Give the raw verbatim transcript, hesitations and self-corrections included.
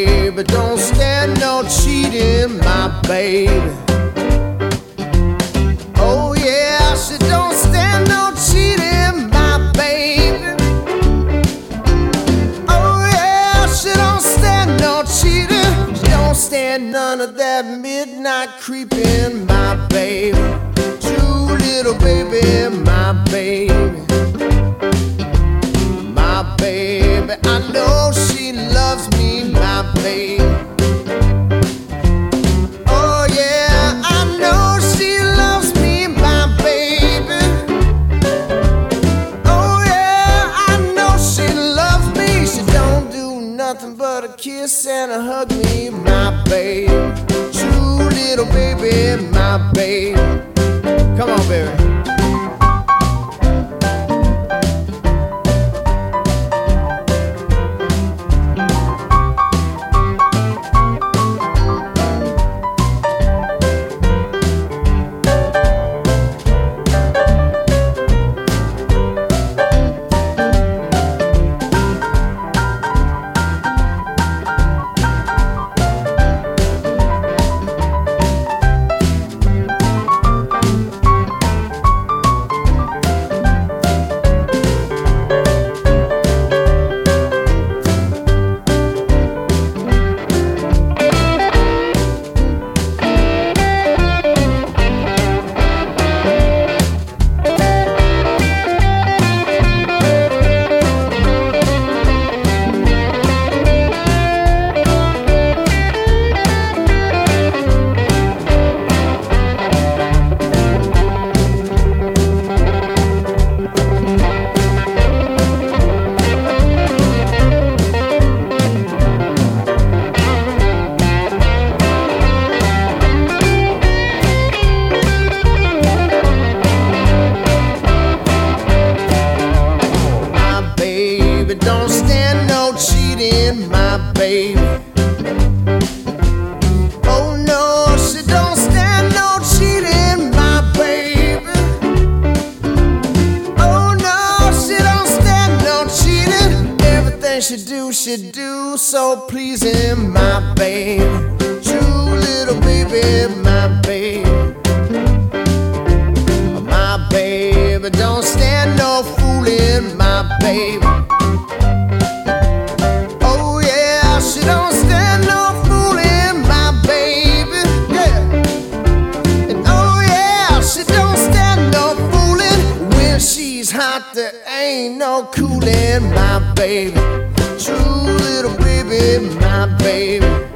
baby don't stand no cheating, my baby. Oh yeah, she don't stand no cheating, my baby. Oh yeah, she don't stand no cheating. She don't stand none of that midnight creeping, my baby. True little baby, my baby. My baby, I know she loves me, my baby. Oh yeah, I know she loves me, my baby. Oh yeah, I know she loves me. She don't do nothing but a kiss and a hug me, my baby. True little baby, my baby. Come on, baby. Don't stand no cheating, my baby. Oh no, she don't stand no cheating, my baby. Oh no, she don't stand no cheating. Everything she do, she do so pleasing, my baby. True little baby, my baby. My baby don't stand no fooling, my baby. Hot, there ain't no cooling, my baby. True little baby, my baby.